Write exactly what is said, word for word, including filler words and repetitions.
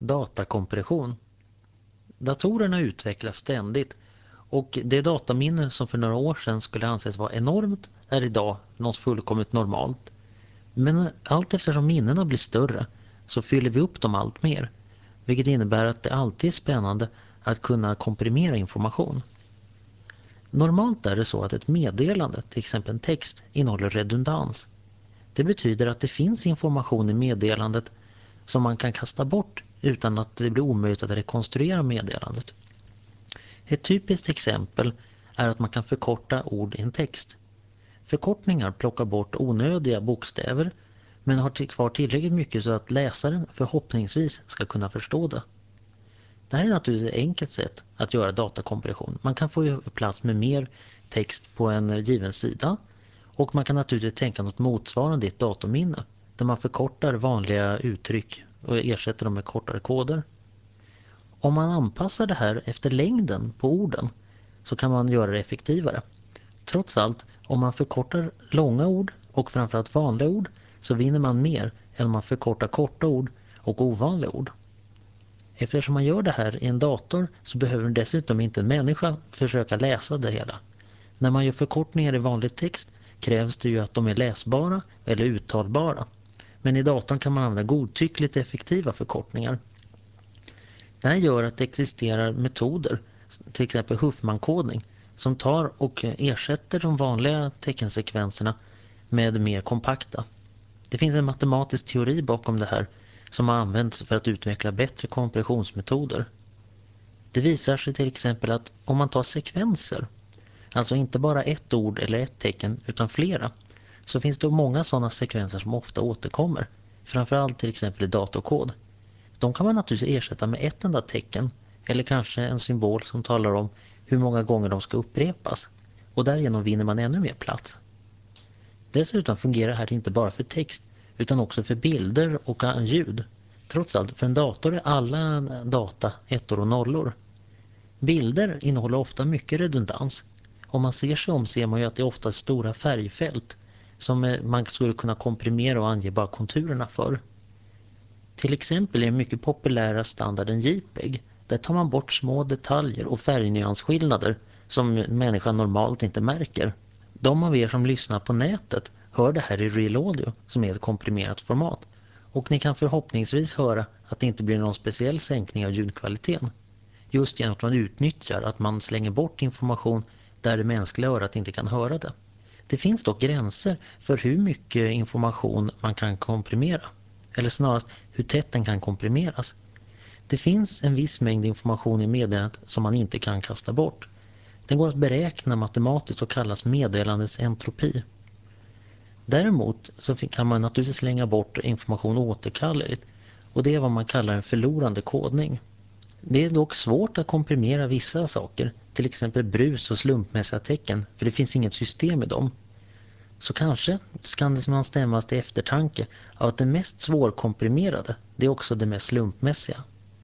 Datakompression. Datorerna utvecklas ständigt och det dataminne som för några år sedan skulle anses vara enormt är idag något fullkomligt normalt. Men allt eftersom minnena blir större så fyller vi upp dem allt mer, vilket innebär att det alltid är spännande att kunna komprimera information. Normalt är det så att ett meddelande, till exempel en text, innehåller redundans. Det betyder att det finns information i meddelandet som man kan kasta bort utan att det blir omöjligt att rekonstruera meddelandet. Ett typiskt exempel är att man kan förkorta ord i en text. Förkortningar plockar bort onödiga bokstäver men har till kvar tillräckligt mycket så att läsaren förhoppningsvis ska kunna förstå det. Det här är naturligtvis ett enkelt sätt att göra datakompression. Man kan få plats med mer text på en given sida och man kan naturligtvis tänka något motsvarande i ett datorminne där man förkortar vanliga uttryck och ersätter dem med kortare koder. Om man anpassar det här efter längden på orden så kan man göra det effektivare. Trots allt, om man förkortar långa ord och framförallt vanliga ord så vinner man mer än om man förkortar korta ord och ovanliga ord. Eftersom man gör det här i en dator så behöver dessutom inte en människa försöka läsa det hela. När man gör förkortningar i vanlig text krävs det ju att de är läsbara eller uttalbara. Men i datorn kan man använda godtyckligt effektiva förkortningar. Det här gör att det existerar metoder, till exempel Huffman-kodning, som tar och ersätter de vanliga teckensekvenserna med mer kompakta. Det finns en matematisk teori bakom det här som har använts för att utveckla bättre kompressionsmetoder. Det visar sig till exempel att om man tar sekvenser, alltså inte bara ett ord eller ett tecken utan flera, så finns det många sådana sekvenser som ofta återkommer, framförallt till exempel i datorkod. De kan man naturligtvis ersätta med ett enda tecken eller kanske en symbol som talar om hur många gånger de ska upprepas och därigenom vinner man ännu mer plats. Dessutom fungerar det här inte bara för text utan också för bilder och ljud. Trots allt, för en dator är alla data ettor och nollor. Bilder innehåller ofta mycket redundans. Om man ser sig om ser man ju att det är ofta stora färgfält som man skulle kunna komprimera och ange bara konturerna för. Till exempel är en mycket populära standarden JPEG. Där tar man bort små detaljer och färgnyansskillnader som människan normalt inte märker. De av er som lyssnar på nätet hör det här i Real Audio som är ett komprimerat format. Och ni kan förhoppningsvis höra att det inte blir någon speciell sänkning av ljudkvaliteten. Just genom att man utnyttjar att man slänger bort information där det mänskliga örat inte kan höra det. Det finns dock gränser för hur mycket information man kan komprimera. Eller snarast hur tätt den kan komprimeras. Det finns en viss mängd information i meddelandet som man inte kan kasta bort. Den går att beräkna matematiskt och kallas meddelandets entropi. Däremot så kan man naturligtvis slänga bort information återkalleligt och det är vad man kallar en förlorande kodning. Det är dock svårt att komprimera vissa saker, till exempel brus och slumpmässiga tecken, för det finns inget system i dem. Så kanske kan man stämmas till eftertanke av att det mest svårkomprimerade, det är också det mest slumpmässiga.